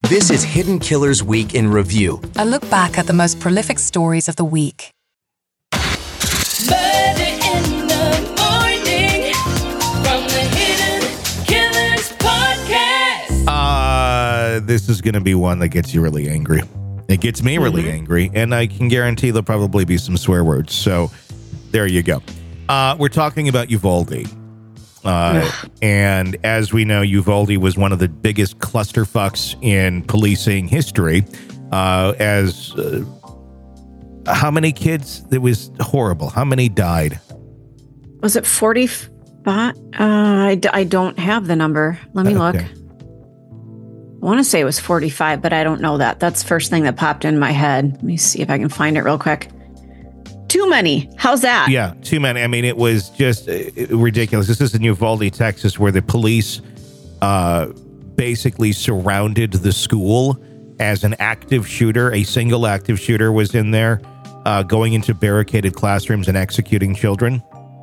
This is Hidden Killers Week in Review. A look back at the most prolific stories of the week. Murder in the morning from the Hidden Killers podcast. This is going to be one that gets you really angry. It gets me really angry, and I can guarantee there'll probably be some swear words. So there you go. We're talking about Uvalde. And as we know, Uvalde was one of the biggest clusterfucks in policing history. How many kids? It was horrible. How many died? Was it 45? I don't have the number. Let me look. I want to say it was 45, but I don't know that. That's the first thing that popped in my head. Let me see if I can find it real quick. Too many. How's that? Yeah, too many. I mean, it was just ridiculous. This is in Uvalde, Texas, where the police basically surrounded the school as an active shooter. A single active shooter was in there going into barricaded classrooms and executing children.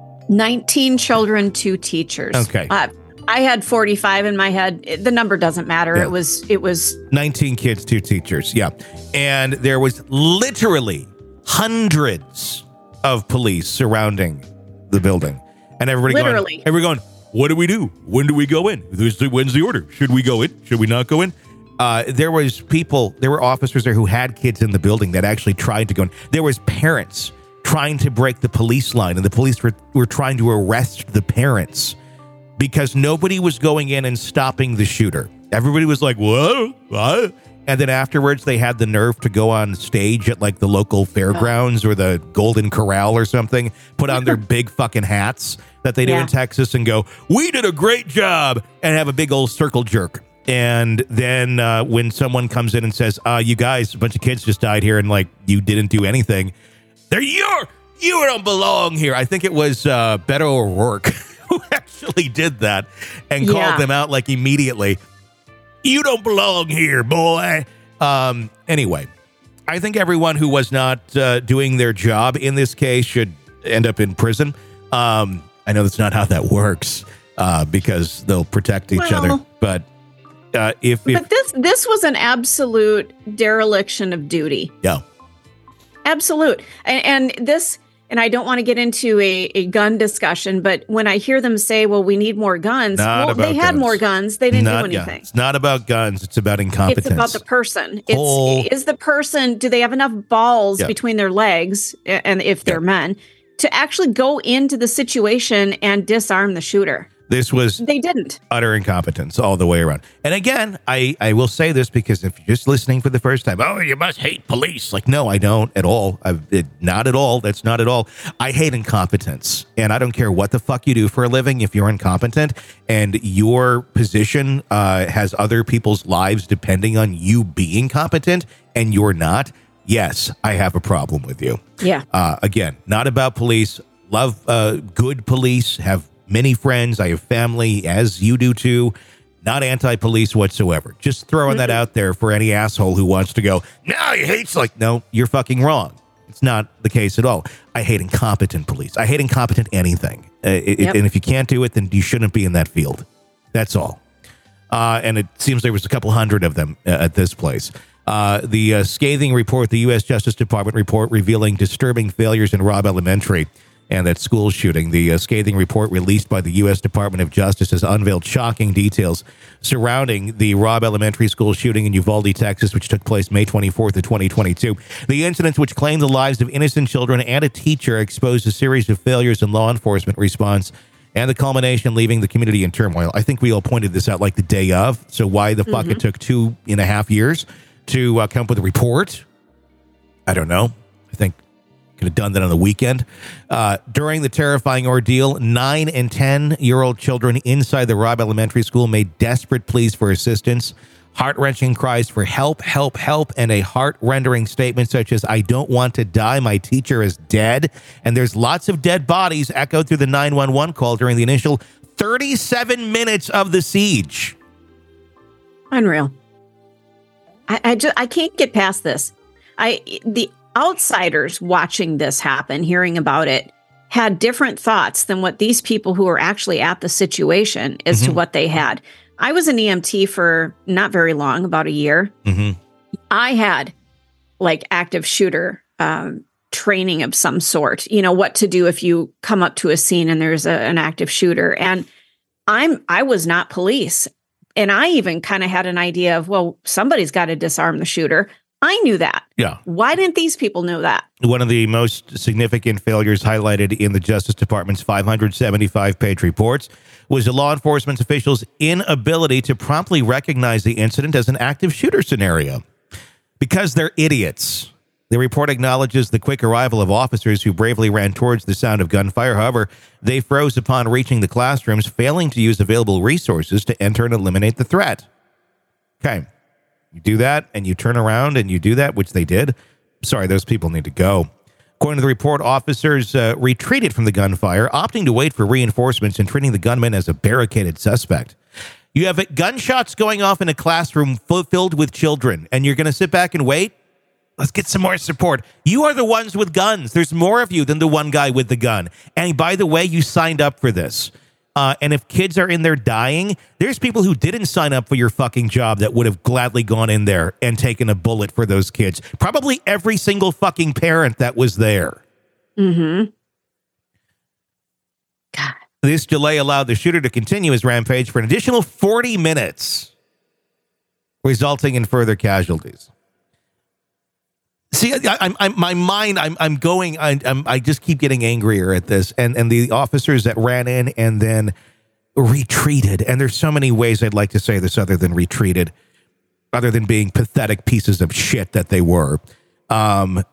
19 children, 2 teachers. Okay. I had 45 in my head. The number doesn't matter. Yeah. It was 19 kids, 2 teachers. Yeah. And there was literally hundreds of police surrounding the building, and everybody going, what do we do? When do we go in? When's the order? Should we go in? Should we not go in? There were officers there who had kids in the building that actually tried to go in. There was parents trying to break the police line, and the police were trying to arrest the parents because nobody was going in and stopping the shooter. Everybody was like, what? And then afterwards, they had the nerve to go on stage at like the local fairgrounds or the Golden Corral or something, put on their big fucking hats that they do in Texas and go, we did a great job, and have a big old circle jerk. And then when someone comes in and says, you guys, a bunch of kids just died here and like you didn't do anything, you don't belong here. I think it was Beto O'Rourke who actually did that and called them out like immediately. You don't belong here, boy. Anyway, I think everyone who was not doing their job in this case should end up in prison. I know that's not how that works because they'll protect each other. But if this was an absolute dereliction of duty. Yeah, absolute. And this. And I don't want to get into a gun discussion, but when I hear them say, well, we need more guns, they had more guns. They didn't do anything. It's not about guns. It's about incompetence. It's about the person. Is the person, do they have enough balls between their legs, and if they're men, to actually go into the situation and disarm the shooter? They didn't. Utter incompetence all the way around. And again, I will say this because if you're just listening for the first time, you must hate police. Like, no, I don't at all. Not at all. That's not at all. I hate incompetence. And I don't care what the fuck you do for a living. If you're incompetent and your position has other people's lives depending on you being competent and you're not, yes, I have a problem with you. Yeah. Again, not about police. Love good police. Have many friends. I have family, as you do too. Not anti-police whatsoever. Just throwing that out there for any asshole who wants to go, no, he hates, like, no, you're fucking wrong. It's not the case at all. I hate incompetent police. I hate incompetent anything. And if you can't do it, then you shouldn't be in that field. That's all. And it seems there was a couple hundred of them at this place. The scathing report, the U.S. Justice Department report revealing disturbing failures in Robb Elementary and that school shooting. The scathing report released by the U.S. Department of Justice has unveiled shocking details surrounding the Robb Elementary School shooting in Uvalde, Texas, which took place May 24th of 2022. The incidents, which claimed the lives of innocent children and a teacher, exposed a series of failures in law enforcement response, and the culmination leaving the community in turmoil. I think we all pointed this out like the day of. So why the fuck it took 2.5 years to come up with a report? I don't know. I think could have done that on the weekend. During the terrifying ordeal, 9 and 10-year-old children inside the Robb Elementary School made desperate pleas for assistance, heart-wrenching cries for help, help, help, and a heart-rendering statement such as, I don't want to die, my teacher is dead. And there's lots of dead bodies echoed through the 911 call during the initial 37 minutes of the siege. Unreal. I can't get past this. The outsiders watching this happen, hearing about it, had different thoughts than what these people who are actually at the situation as to what they had. I was an EMT for not very long, about a year. Mm-hmm. I had like active shooter training of some sort, what to do if you come up to a scene and there's an active shooter. And I was not police. And I even kind of had an idea of, well, somebody's got to disarm the shooter. I knew that. Yeah. Why didn't these people know that? One of the most significant failures highlighted in the Justice Department's 575-page reports was the law enforcement officials' inability to promptly recognize the incident as an active shooter scenario. Because they're idiots. The report acknowledges the quick arrival of officers who bravely ran towards the sound of gunfire. However, they froze upon reaching the classrooms, failing to use available resources to enter and eliminate the threat. Okay. You do that, and you turn around and you do that, which they did. Sorry, those people need to go. According to the report, officers retreated from the gunfire, opting to wait for reinforcements and treating the gunman as a barricaded suspect. You have gunshots going off in a classroom filled with children, and you're going to sit back and wait? Let's get some more support. You are the ones with guns. There's more of you than the one guy with the gun. And by the way, you signed up for this. And if kids are in there dying, there's people who didn't sign up for your fucking job that would have gladly gone in there and taken a bullet for those kids. Probably every single fucking parent that was there. Mm-hmm. God. This delay allowed the shooter to continue his rampage for an additional 40 minutes, resulting in further casualties. See, I just keep getting angrier at this. And the officers that ran in and then retreated. And there's so many ways I'd like to say this other than retreated, other than being pathetic pieces of shit that they were. Yeah,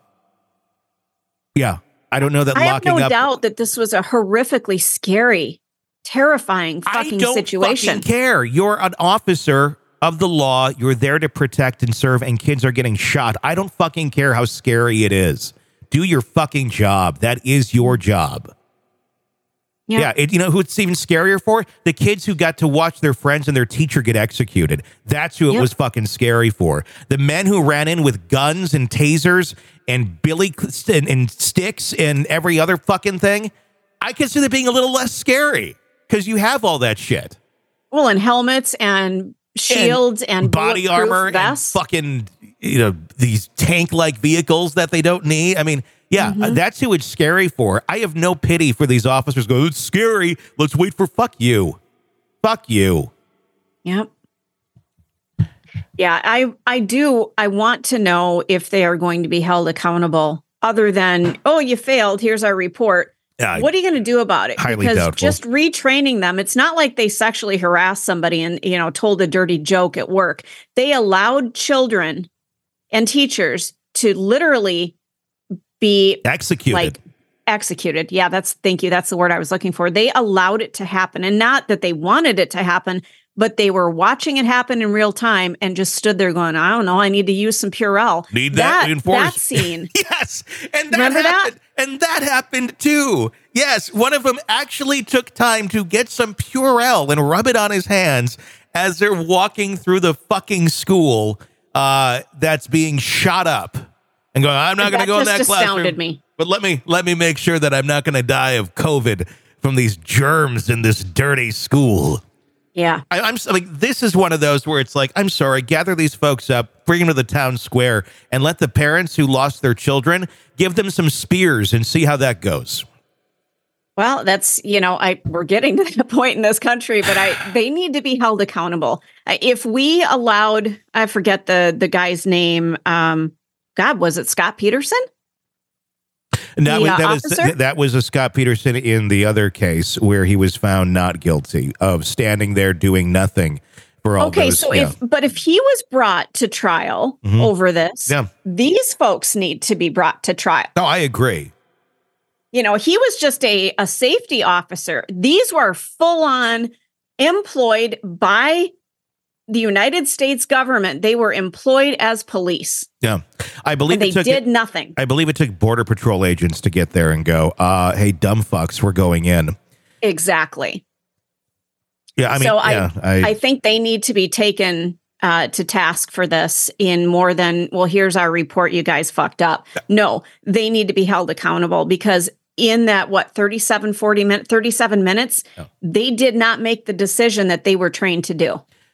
I don't know that I locking have no up. doubt that this was a horrifically scary, terrifying fucking situation. I don't fucking care. You're an officer of the law. You're there to protect and serve, and kids are getting shot. I don't fucking care how scary it is. Do your fucking job. That is your job. Yeah. You know who it's even scarier for? The kids who got to watch their friends and their teacher get executed. That's who it was fucking scary for. The men who ran in with guns and tasers and billy and sticks and every other fucking thing, I consider being a little less scary because you have all that shit. Well, and helmets and shields and body armor vests. And fucking, these tank-like vehicles that they don't need. I mean, that's who it's scary for. I have no pity for these officers going, it's scary. Let's wait for fuck you. Fuck you. Yep. Yeah, I want to know if they are going to be held accountable other than, oh, you failed. Here's our report. What are you going to do about it? Highly because doubtful. Just retraining them, it's not like they sexually harassed somebody and, told a dirty joke at work. They allowed children and teachers to literally be executed. Executed. Yeah, thank you. That's the word I was looking for. They allowed it to happen, and not that they wanted it to happen, but they were watching it happen in real time and just stood there going, I don't know, I need to use some Purell. Need that reinforced. That scene. Yes. And that Remember happened. that? And that happened too. Yes. One of them actually took time to get some Purell and rub it on his hands as they're walking through the fucking school that's being shot up and going, I'm not going to go in that classroom. Astounded me. But let me make sure that I'm not going to die of COVID from these germs in this dirty school. Yeah. I'm like, this is one of those where it's like, I'm sorry, gather these folks up, bring them to the town square, and let the parents who lost their children, give them some spears and see how that goes. Well, that's, we're getting to that point in this country, but they need to be held accountable. If we allowed, I forget the guy's name. Was it Scott Peterson? That was a Scott Peterson in the other case where he was found not guilty of standing there doing nothing for all those. Okay, so if he was brought to trial over this, these folks need to be brought to trial. No, I agree. He was just a safety officer. These were full on employed by the United States government. They were employed as police. Yeah. I believe they did nothing. I believe it took Border Patrol agents to get there and go, hey, dumb fucks, we're going in. Exactly. Yeah, I think they need to be taken to task for this in more than, well, here's our report, you guys fucked up. No, they need to be held accountable because in that, 37 minutes, they did not make the decision that they were trained to do.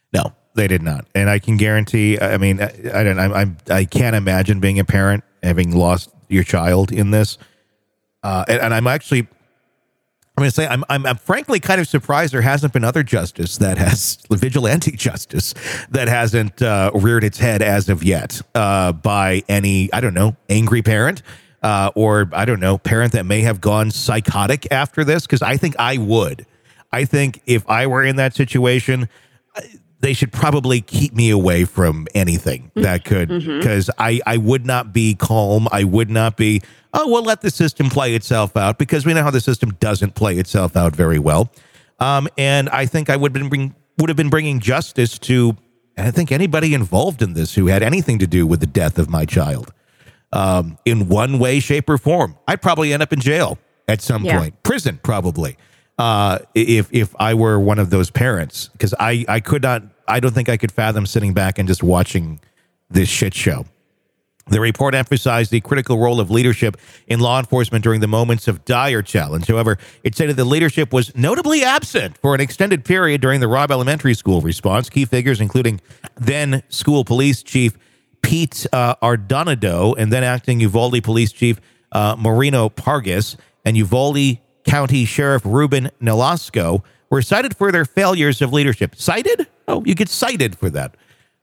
No, they did not. And I can guarantee, I mean, I can't imagine being a parent, having lost your child in this. And I'm actually, I'm going to say, I'm frankly kind of surprised there hasn't been other justice that has, vigilante justice, that hasn't reared its head as of yet by any, I don't know, angry parent or, I don't know, parent that may have gone psychotic after this, because I think I would. I think if I were in that situation, they should probably keep me away from anything that could, because I would not be calm. I would not be, oh, we'll let the system play itself out, because we know how the system doesn't play itself out very well. And I think I would have been bringing justice to, I think, anybody involved in this who had anything to do with the death of my child in one way, shape, or form. I'd probably end up in jail at some point, prison probably. If I were one of those parents, because I could not, I don't think I could fathom sitting back and just watching this shit show. The report emphasized the critical role of leadership in law enforcement during the moments of dire challenge. However, it stated that leadership was notably absent for an extended period during the Robb Elementary School response. Key figures, including then school police chief Pete Ardonado and then acting Uvalde police chief Marino Pargas and Uvalde County Sheriff Ruben Nolasco, were cited for their failures of leadership. Cited? Oh, you get cited for that.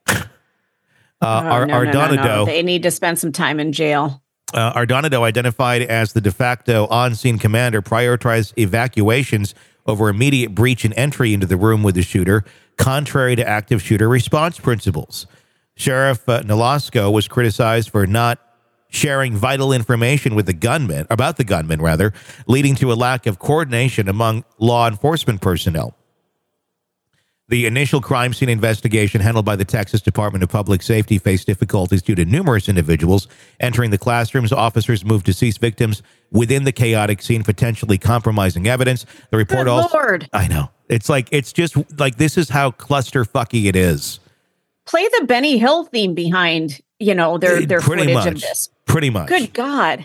No. They need to spend some time in jail. Ardonado, identified as the de facto on-scene commander, prioritized evacuations over immediate breach and entry into the room with the shooter, contrary to active shooter response principles. Sheriff Nolasco was criticized for not sharing vital information with the gunman, leading to a lack of coordination among law enforcement personnel. The initial crime scene investigation handled by the Texas Department of Public Safety faced difficulties due to numerous individuals entering the classrooms. Officers moved to seize victims within the chaotic scene, potentially compromising evidence. The report Lord. I know. It's just like this is how clusterfucky it is. Play the Benny Hill theme behind, their footage of this. Pretty much. Good God.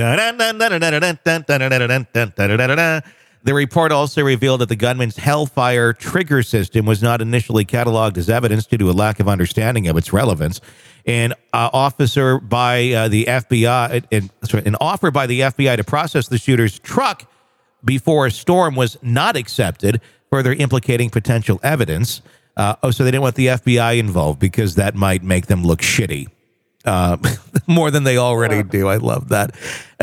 The report also revealed that the gunman's Hellfire trigger system was not initially cataloged as evidence due to a lack of understanding of its relevance. An offer by the FBI to process the shooter's truck before a storm was not accepted, further implicating potential evidence. So they didn't want the FBI involved because that might make them look shitty more than they already do. I love that.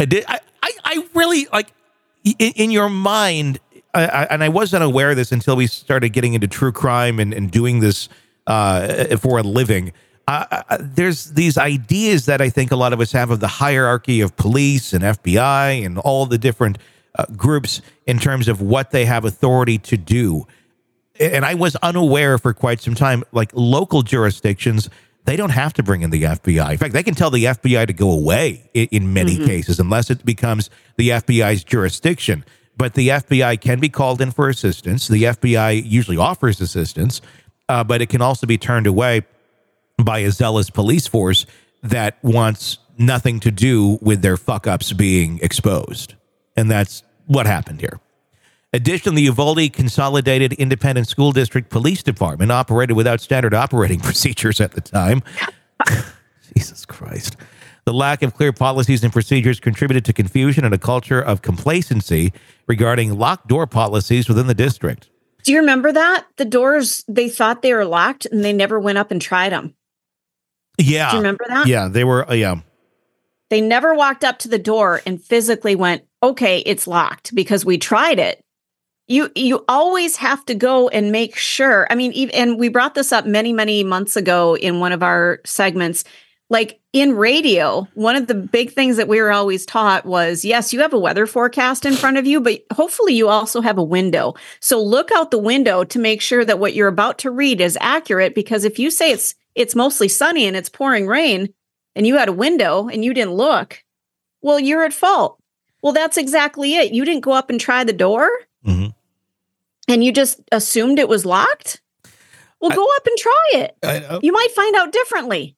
I really like. In your mind, and I wasn't aware of this until we started getting into true crime and doing this for a living. There's these ideas that I think a lot of us have of the hierarchy of police and FBI and all the different groups in terms of what they have authority to do. And I was unaware for quite some time, like local jurisdictions, they don't have to bring in the FBI. In fact, they can tell the FBI to go away in many cases, unless it becomes the FBI's jurisdiction. But the FBI can be called in for assistance. The FBI usually offers assistance, but it can also be turned away by a zealous police force that wants nothing to do with their fuck-ups being exposed. And that's what happened here. Additionally, the Uvalde Consolidated Independent School District Police Department operated without standard operating procedures at the time. Jesus Christ. The lack of clear policies and procedures contributed to confusion and a culture of complacency regarding locked door policies within the district. Do you remember that? The doors, they thought they were locked and they never went up and tried them. Yeah. Do you remember that? Yeah, they were, They never walked up to the door and physically went, okay, it's locked because we tried it. You always have to go and make sure. I mean, and we brought this up many, many months ago in one of our segments. Like in radio, one of the big things that we were always taught was, yes, you have a weather forecast in front of you, but hopefully you also have a window. So look out the window to make sure that what you're about to read is accurate, because if you say it's mostly sunny and it's pouring rain and you had a window and you didn't look, well, you're at fault. Well, that's exactly it. You didn't go up and try the door. Mm-hmm. And you just assumed it was locked? Well, go up and try it. You might find out differently.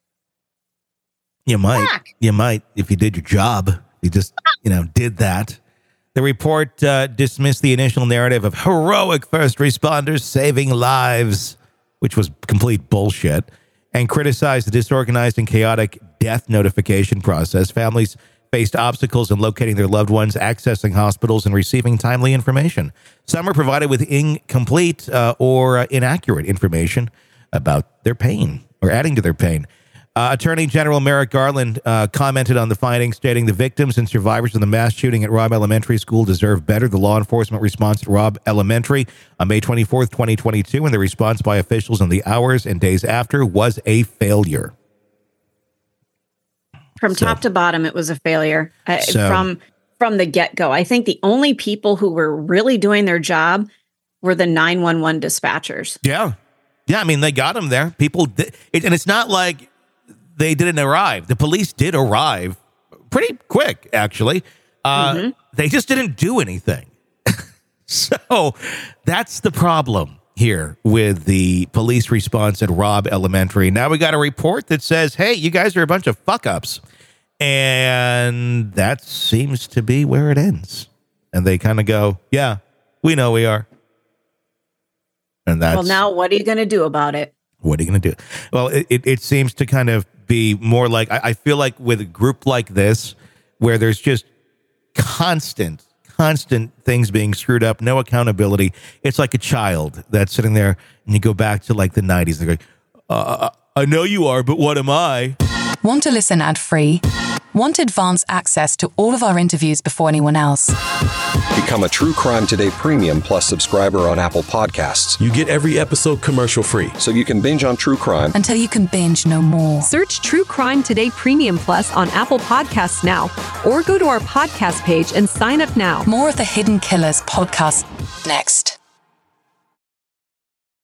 You might. You might if you did your job. You just, did that. The report dismissed the initial narrative of heroic first responders saving lives which was complete bullshit, and criticized the disorganized and chaotic death notification process. Families faced obstacles in locating their loved ones, accessing hospitals, and receiving timely information. Some were provided with incomplete or inaccurate information about their pain or adding to their pain. Attorney General Merrick Garland commented on the findings, stating the victims and survivors of the mass shooting at Robb Elementary School deserve better. The law enforcement response to Robb Elementary on May 24th, 2022, and the response by officials in the hours and days after was a failure. From top to bottom, it was a failure from the get-go. I think the only people who were really doing their job were the 911 dispatchers. Yeah. I mean, they got them there. People did, and it's not like they didn't arrive. The police did arrive pretty quick, actually. They just didn't do anything. So that's the problem here with the police response at Robb Elementary. Now we got a report that says, hey, you guys are a bunch of fuck-ups. And that seems to be where it ends. And they kind of go, yeah, we know we are. And that's... Well, now what are you going to do about it? What are you going to do? Well, it seems to kind of be more like, I feel like with a group like this, where there's just constant things being screwed up, no accountability. It's like a child that's sitting there, and you go back to like the 90s. They're going, I know you are, but what am I? Want to listen ad-free? Want advanced access to all of our interviews before anyone else? Become a True Crime Today Premium Plus subscriber on Apple Podcasts. You get every episode commercial-free. So you can binge on true crime until you can binge no more. Search True Crime Today Premium Plus on Apple Podcasts now, or go to our podcast page and sign up now. More of the Hidden Killers podcast next.